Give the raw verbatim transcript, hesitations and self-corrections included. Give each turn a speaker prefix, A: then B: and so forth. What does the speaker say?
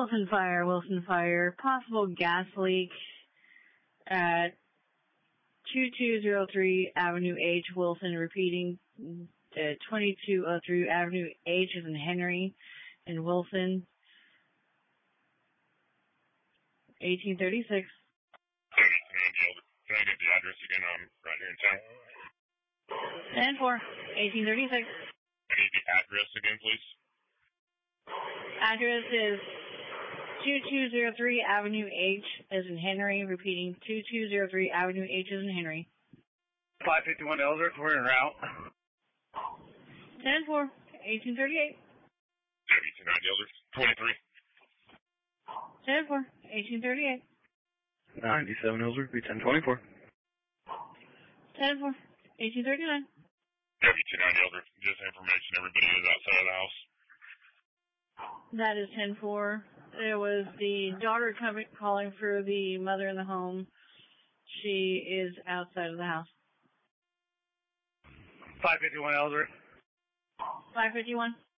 A: Wilson Fire, Wilson Fire, possible gas leak at two two zero three Avenue H, Wilson, repeating, uh, twenty-two oh three Avenue H is in Henry, in Wilson, eighteen thirty-six.
B: Can I get the address again? I'm right here in town.
A: ten four, eighteen thirty-six.
B: I need the address again, please.
A: Address is two two zero three Avenue H as in Henry, repeating two two zero three Avenue H as in Henry.
C: five fifty-one Elder, we're en route.
A: ten four, eighteen thirty-eight.
B: W two nine Elder, twenty-three.
A: ten four, eighteen thirty-eight.
C: ninety-seven Elder, be ten twenty-four.
A: ten four, eighteen thirty-nine.
B: W two nine Elder, just information, everybody is outside of the house.
A: That is ten four. There was the daughter coming, calling for the mother in the home. She is outside of the house.
C: five fifty-one Elder.
A: five fifty-one.